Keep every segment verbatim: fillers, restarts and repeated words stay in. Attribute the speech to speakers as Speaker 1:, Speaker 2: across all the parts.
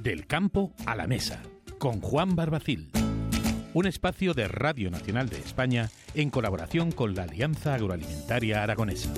Speaker 1: Del campo a la mesa, con Juan Barbacil. Un espacio de Radio Nacional de España en colaboración con la Alianza Agroalimentaria Aragonesa.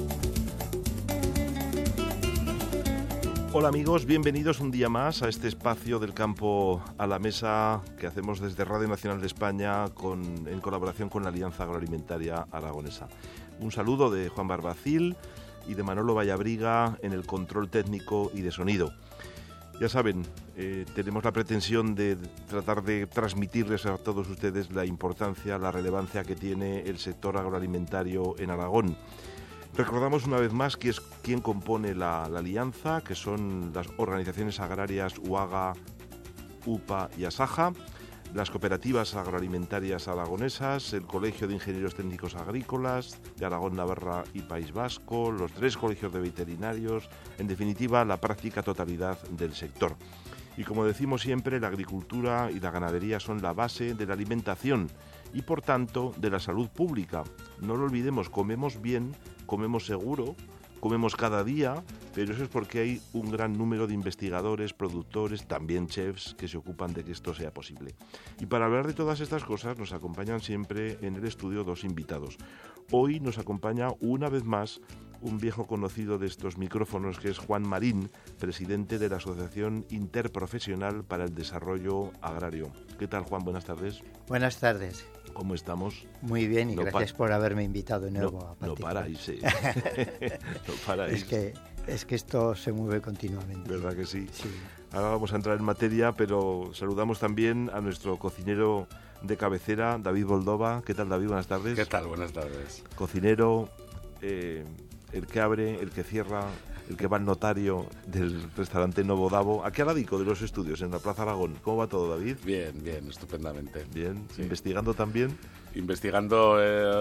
Speaker 2: Hola amigos, bienvenidos un día más a este espacio del campo a la mesa que hacemos desde Radio Nacional de España con, en colaboración con la Alianza Agroalimentaria Aragonesa. Un saludo de Juan Barbacil y de Manolo Vallabriga en el control técnico y de sonido. Ya saben, eh, tenemos la pretensión de tratar de transmitirles a todos ustedes la importancia, la relevancia que tiene el sector agroalimentario en Aragón. Recordamos una vez más quién es quién compone la, la alianza, que son las organizaciones agrarias UAGA, UPA y ASAJA, las cooperativas agroalimentarias aragonesas, el Colegio de Ingenieros Técnicos Agrícolas de Aragón, Navarra y País Vasco, los tres colegios de veterinarios, en definitiva, la práctica totalidad del sector. Y como decimos siempre, la agricultura y la ganadería son la base de la alimentación y, por tanto, de la salud pública. No lo olvidemos, comemos bien, comemos seguro, comemos cada día, pero eso es porque hay un gran número de investigadores, productores, también chefs, que se ocupan de que esto sea posible. Y para hablar de todas estas cosas nos acompañan siempre en el estudio dos invitados. Hoy nos acompaña una vez más un viejo conocido de estos micrófonos, que es Juan Marín, presidente de la Asociación Interprofesional para el Desarrollo Agrario. ¿Qué tal, Juan? Buenas tardes.
Speaker 3: Buenas tardes.
Speaker 2: ¿Cómo estamos?
Speaker 3: Muy bien, y
Speaker 2: no
Speaker 3: gracias por haberme invitado de nuevo
Speaker 2: no,
Speaker 3: a participar.
Speaker 2: No paráis, eh. no paráis.
Speaker 3: Es que, es que esto se mueve continuamente.
Speaker 2: ¿Verdad que sí?
Speaker 3: Sí.
Speaker 2: Ahora vamos a entrar en materia, pero saludamos también a nuestro cocinero de cabecera, David Boldova. ¿Qué tal, David? Buenas tardes.
Speaker 4: ¿Qué tal? Buenas tardes.
Speaker 2: Cocinero, eh, el que abre, el que cierra, el que va al notario del restaurante Novo Davo, aquí al ladico de los estudios, en la Plaza Aragón. ¿Cómo va todo, David?
Speaker 4: Bien, bien, estupendamente.
Speaker 2: Bien,
Speaker 4: sí.
Speaker 2: ¿Investigando también?
Speaker 4: Investigando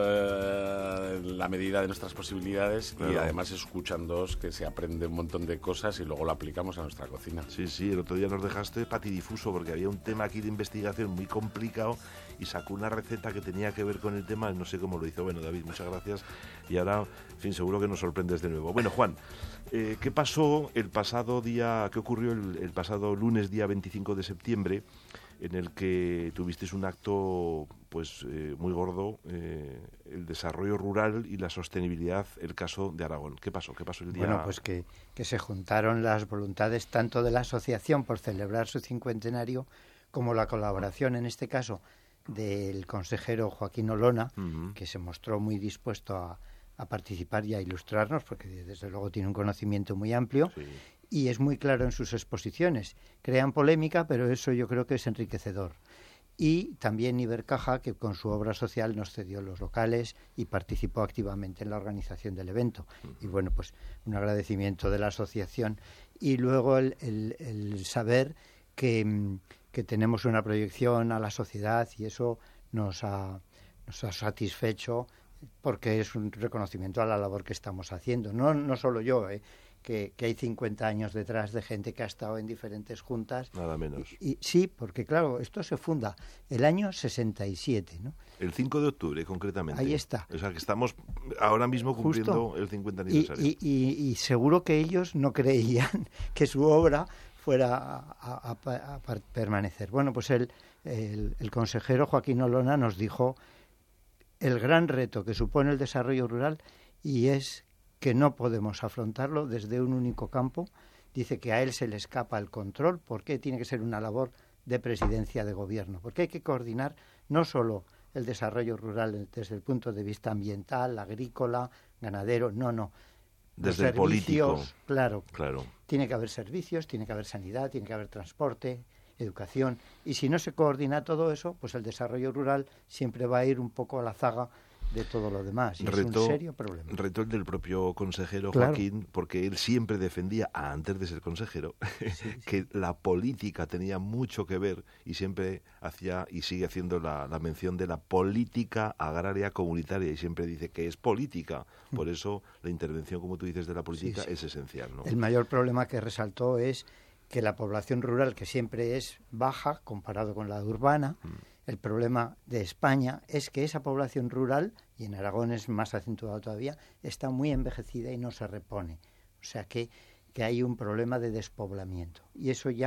Speaker 4: eh, la medida de nuestras posibilidades, claro. Y además escuchándoos, que se aprende un montón de cosas y luego lo aplicamos a nuestra cocina.
Speaker 2: Sí, sí, el otro día nos dejaste patidifuso porque había un tema aquí de investigación muy complicado y sacó una receta que tenía que ver con el tema, no sé cómo lo hizo. Bueno, David, muchas gracias y ahora, en fin, seguro que nos sorprendes de nuevo. Bueno, Juan, eh, ¿qué pasó el pasado día, qué ocurrió el, el pasado lunes, día veinticinco de septiembre, en el que tuvisteis un acto pues eh, muy gordo, eh, el desarrollo rural y la sostenibilidad, el caso de Aragón? ¿Qué pasó? ¿Qué pasó el día?
Speaker 3: Bueno, pues que, que se juntaron las voluntades tanto de la asociación por celebrar su cincuentenario como la colaboración, en este caso, del consejero Joaquín Olona, uh-huh. que se mostró muy dispuesto a, a participar y a ilustrarnos, porque desde luego tiene un conocimiento muy amplio. Sí. Y es muy claro en sus exposiciones. Crean polémica, pero eso yo creo que es enriquecedor. Y también Ibercaja, que con su obra social nos cedió los locales y participó activamente en la organización del evento. Y bueno, pues un agradecimiento de la asociación. Y luego el, el, el saber que, que tenemos una proyección a la sociedad, y eso nos ha, nos ha satisfecho, porque es un reconocimiento a la labor que estamos haciendo. No, no solo yo, ¿eh? Que, que hay cincuenta años detrás de gente que ha estado en diferentes juntas.
Speaker 2: Nada menos.
Speaker 3: Y, y sí, porque claro, esto se funda el año sesenta y siete, ¿no?
Speaker 2: El cinco de octubre, concretamente.
Speaker 3: Ahí está.
Speaker 2: O sea, que estamos ahora mismo cumpliendo
Speaker 3: Justo.
Speaker 2: el cincuenta aniversario.
Speaker 3: Y, y, y, y seguro que ellos no creían que su obra fuera a, a, a, a permanecer. Bueno, pues el, el, el consejero Joaquín Olona nos dijo el gran reto que supone el desarrollo rural, y es que no podemos afrontarlo desde un único campo. Dice que a él se le escapa el control, porque tiene que ser una labor de presidencia de gobierno, porque hay que coordinar no solo el desarrollo rural desde el punto de vista ambiental, agrícola, ganadero, no, no.
Speaker 2: Desde el político.
Speaker 3: Claro,
Speaker 2: claro.
Speaker 3: Tiene que haber servicios, tiene que haber sanidad, tiene que haber transporte, educación, y si no se coordina todo eso, pues el desarrollo rural siempre va a ir un poco a la zaga de todo lo demás, y
Speaker 2: reto,
Speaker 3: es un serio problema.
Speaker 2: Reto el del propio consejero
Speaker 3: claro.
Speaker 2: Joaquín, porque él siempre defendía, antes de ser consejero, sí, sí. que la política tenía mucho que ver, y siempre hacía y sigue haciendo la, la mención de la política agraria comunitaria, y siempre dice que es política. Por eso la intervención, como tú dices, de la política sí, sí. es esencial, ¿no?
Speaker 3: El mayor problema que resaltó es que la población rural, que siempre es baja comparado con la urbana, mm. el problema de España es que esa población rural, y en Aragón es más acentuado todavía, está muy envejecida y no se repone. O sea que, que hay un problema de despoblamiento. Y eso ya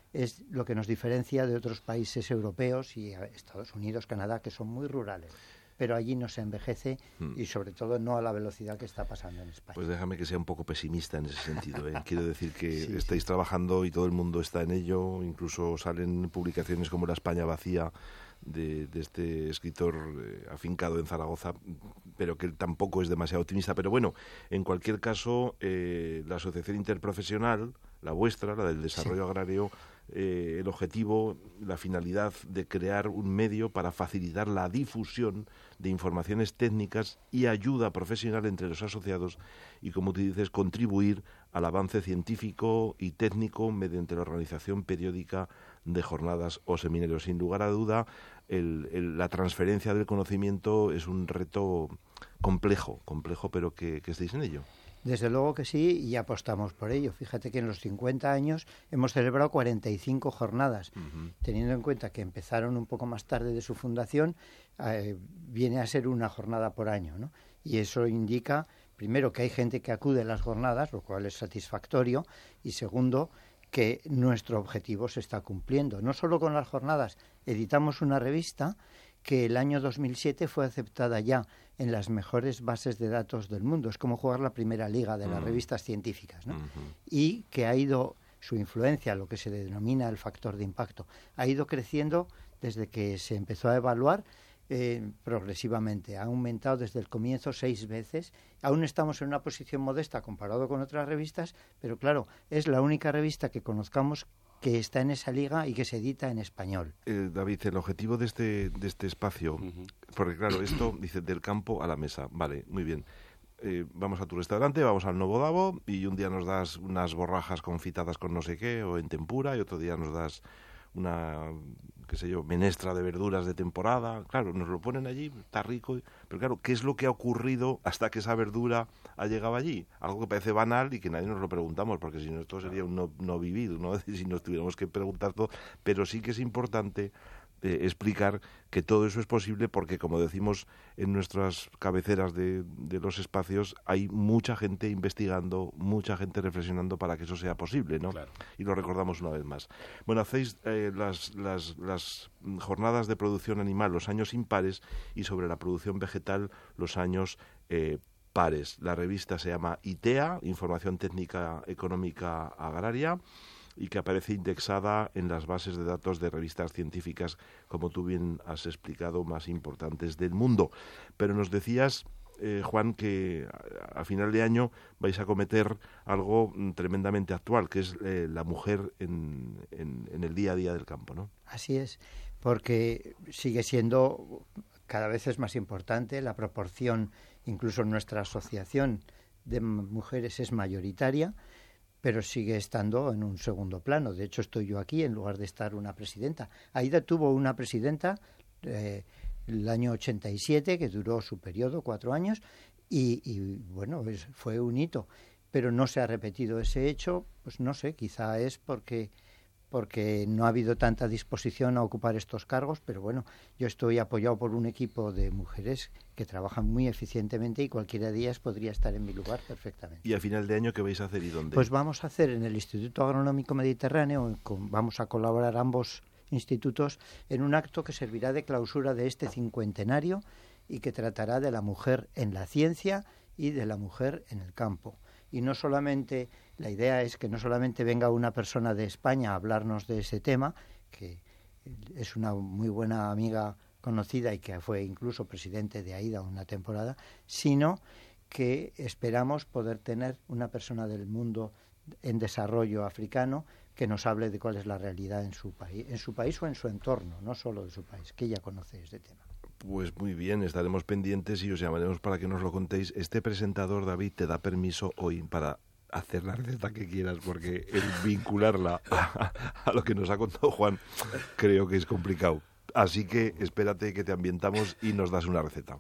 Speaker 3: es lo que nos diferencia de otros países europeos y Estados Unidos, Canadá, que son muy rurales. Pero allí no se envejece y sobre todo no a la velocidad que está pasando en España.
Speaker 2: Pues déjame que sea un poco pesimista en ese sentido, ¿eh? Quiero decir que
Speaker 3: sí,
Speaker 2: estáis
Speaker 3: sí.
Speaker 2: trabajando y todo el mundo está en ello, incluso salen publicaciones como La España vacía de, de este escritor eh, afincado en Zaragoza, pero que él tampoco es demasiado optimista. Pero bueno, en cualquier caso, eh, la Asociación Interprofesional, la vuestra, la del Desarrollo sí. Agrario, eh, el objetivo, la finalidad de crear un medio para facilitar la difusión de informaciones técnicas y ayuda profesional entre los asociados y, como tú dices, contribuir al avance científico y técnico mediante la organización periódica de jornadas o seminarios. Sin lugar a duda, el, el, la transferencia del conocimiento es un reto complejo, complejo, pero que, que estéis en ello.
Speaker 3: Desde luego que sí, y apostamos por ello. Fíjate que en los cincuenta años hemos celebrado cuarenta y cinco jornadas. Uh-huh. Teniendo en cuenta que empezaron un poco más tarde de su fundación, eh, viene a ser una jornada por año, ¿no? Y eso indica, primero, que hay gente que acude a las jornadas, lo cual es satisfactorio, y segundo, que nuestro objetivo se está cumpliendo. No solo con las jornadas, editamos una revista que el año dos mil siete fue aceptada ya en las mejores bases de datos del mundo. Es como jugar la primera liga de las uh-huh. revistas científicas, ¿no? Uh-huh. Y que ha ido, su influencia, lo que se denomina el factor de impacto, ha ido creciendo desde que se empezó a evaluar eh, progresivamente. Ha aumentado desde el comienzo seis veces. Aún estamos en una posición modesta comparado con otras revistas, pero claro, es la única revista que conozcamos que está en esa liga y que se edita en español.
Speaker 2: Eh, David, el objetivo de este de este espacio, uh-huh. porque claro, esto dice del campo a la mesa, vale, muy bien. Eh, vamos a tu restaurante, vamos al Novo Davo y un día nos das unas borrajas confitadas con no sé qué o en tempura y otro día nos das una, qué sé yo, menestra de verduras de temporada. Claro, nos lo ponen allí, está rico, pero claro, ¿qué es lo que ha ocurrido hasta que esa verdura ha llegado allí? Algo que parece banal y que nadie nos lo preguntamos, porque si no esto sería un no, no vivido, ¿no? Si nos tuviéramos que preguntar todo, pero sí que es importante eh, explicar que todo eso es posible porque, como decimos en nuestras cabeceras de, de los espacios, hay mucha gente investigando, mucha gente reflexionando para que eso sea posible, ¿no? Claro. Y lo recordamos una vez más. Bueno, hacéis eh, las, las, las jornadas de producción animal los años impares y sobre la producción vegetal los años eh, pares. La revista se llama ITEA, Información Técnica Económica Agraria, y que aparece indexada en las bases de datos de revistas científicas, como tú bien has explicado, más importantes del mundo. Pero nos decías, eh, Juan, que a, a final de año vais a cometer algo tremendamente actual, que es eh, la mujer en, en, en el día a día del campo, ¿no?
Speaker 3: Así es, porque sigue siendo, cada vez es más importante, la proporción, incluso en nuestra asociación de mujeres es mayoritaria, pero sigue estando en un segundo plano. De hecho, estoy yo aquí en lugar de estar una presidenta. Aida tuvo una presidenta eh, el año ochenta y siete, que duró su periodo, cuatro años, y, y bueno, es, fue un hito. Pero no se ha repetido ese hecho, pues no sé, quizá es porque... porque no ha habido tanta disposición a ocupar estos cargos, pero bueno, yo estoy apoyado por un equipo de mujeres que trabajan muy eficientemente y cualquiera de ellas podría estar en mi lugar perfectamente.
Speaker 2: ¿Y a final de año qué vais a hacer y dónde?
Speaker 3: Pues vamos a hacer en el Instituto Agronómico Mediterráneo, con, vamos a colaborar ambos institutos en un acto que servirá de clausura de este cincuentenario y que tratará de la mujer en la ciencia y de la mujer en el campo. Y no solamente, la idea es que no solamente venga una persona de España a hablarnos de ese tema, que es una muy buena amiga conocida y que fue incluso presidente de AIDA una temporada, sino que esperamos poder tener una persona del mundo en desarrollo africano que nos hable de cuál es la realidad en su país, en su país o en su entorno, no solo de su país, que ella conoce este tema.
Speaker 2: Pues muy bien, estaremos pendientes y os llamaremos para que nos lo contéis. Este presentador, David, te da permiso hoy para hacer la receta que quieras, porque el vincularla a, a lo que nos ha contado Juan creo que es complicado. Así que espérate que te ambientamos y nos das una receta.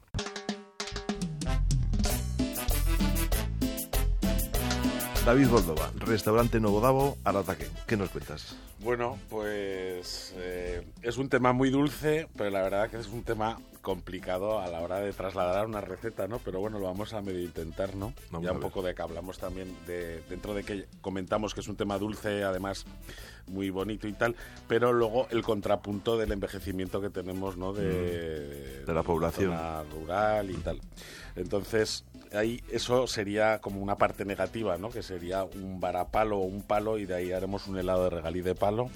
Speaker 2: David Boldova, restaurante Novo Davo, al ataque. ¿Qué nos cuentas?
Speaker 4: Bueno, pues eh, es un tema muy dulce, pero la verdad que es un tema complicado a la hora de trasladar una receta, ¿no? Pero bueno, lo vamos a medio intentar, ¿no? Vamos ya un poco de que hablamos también de, dentro de que comentamos que es un tema dulce, además muy bonito y tal, pero luego el contrapunto del envejecimiento que tenemos, ¿no? de,
Speaker 2: de la población
Speaker 4: zona rural y tal. Entonces, ahí eso sería como una parte negativa, ¿no? Que sería un varapalo o un palo, y de ahí haremos un helado de regalí de palo.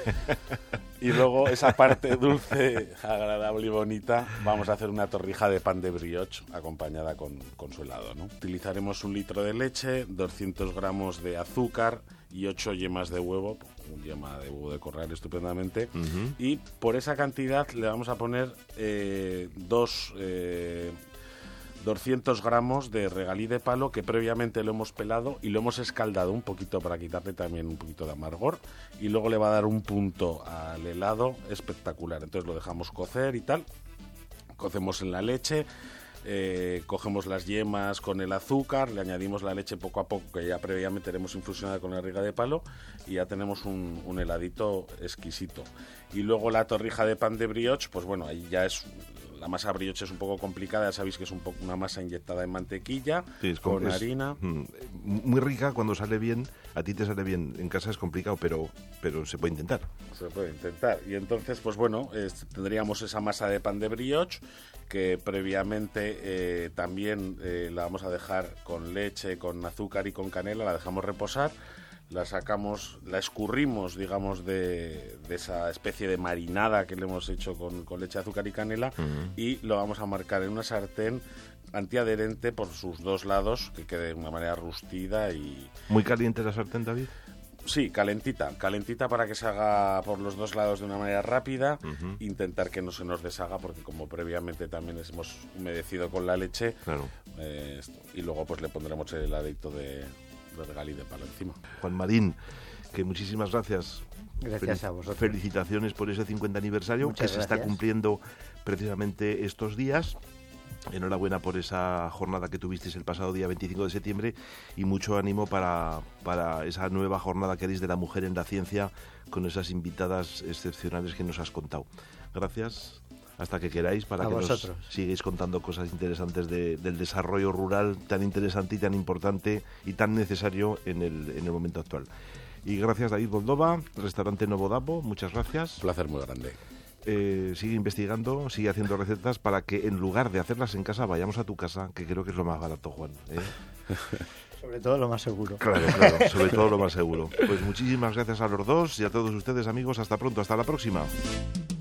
Speaker 4: Y luego esa parte dulce, agradable y bonita, vamos a hacer una torrija de pan de brioche acompañada con, con su helado, ¿no? Utilizaremos un litro de leche, doscientos gramos de azúcar y ocho yemas de huevo, un yema de huevo de corral estupendamente, uh-huh. y por esa cantidad le vamos a poner eh, dos... Eh, doscientos gramos de regalí de palo, que previamente lo hemos pelado y lo hemos escaldado un poquito para quitarle también un poquito de amargor, y luego le va a dar un punto al helado espectacular. Entonces lo dejamos cocer y tal, cocemos en la leche, eh, cogemos las yemas con el azúcar, le añadimos la leche poco a poco, que ya previamente tenemos infusionada con la riga de palo, y ya tenemos un, un heladito exquisito. Y luego la torrija de pan de brioche, pues bueno, ahí ya es... La masa brioche es un poco complicada, ya sabéis que es un poco una masa inyectada en mantequilla, sí, es con es, harina.
Speaker 2: Mm, muy rica cuando sale bien, a ti te sale bien, en casa es complicado, pero, pero se puede intentar.
Speaker 4: Se puede intentar. Y entonces, pues bueno, es, tendríamos esa masa de pan de brioche, que previamente eh, también eh, la vamos a dejar con leche, con azúcar y con canela, la dejamos reposar. La sacamos, la escurrimos, digamos, de, de esa especie de marinada que le hemos hecho con, con leche, azúcar y canela, uh-huh. y lo vamos a marcar en una sartén antiadherente por sus dos lados, que quede de una manera rustida y...
Speaker 2: ¿Muy caliente la sartén, David?
Speaker 4: Sí, calentita, calentita para que se haga por los dos lados de una manera rápida, uh-huh. intentar que no se nos deshaga, porque como previamente también hemos humedecido con la leche,
Speaker 2: claro.
Speaker 4: eh, y luego pues le pondremos el heladito de... de regalí de palo encima.
Speaker 2: Juan Marín, que muchísimas gracias.
Speaker 3: Gracias Fel- a vosotros.
Speaker 2: Felicitaciones por ese cincuenta aniversario.
Speaker 3: Muchas
Speaker 2: que se
Speaker 3: gracias.
Speaker 2: Está cumpliendo precisamente estos días. Enhorabuena por esa jornada que tuvisteis el pasado día veinticinco de septiembre, y mucho ánimo para, para esa nueva jornada que haréis de la mujer en la ciencia, con esas invitadas excepcionales que nos has contado. Gracias. Hasta que queráis, para
Speaker 3: a
Speaker 2: que
Speaker 3: vosotros.
Speaker 2: nos sigáis contando cosas interesantes de, del desarrollo rural tan interesante y tan importante y tan necesario en el, en el momento actual. Y gracias, David Boldova, Restaurante Novodapo, muchas gracias.
Speaker 4: Un placer muy grande.
Speaker 2: Eh, sigue investigando, sigue haciendo recetas para que en lugar de hacerlas en casa vayamos a tu casa, que creo que es lo más barato, Juan, ¿eh?
Speaker 3: Sobre todo lo más seguro.
Speaker 2: Claro, claro, sobre todo lo más seguro. Pues muchísimas gracias a los dos y a todos ustedes, amigos. Hasta pronto, hasta la próxima.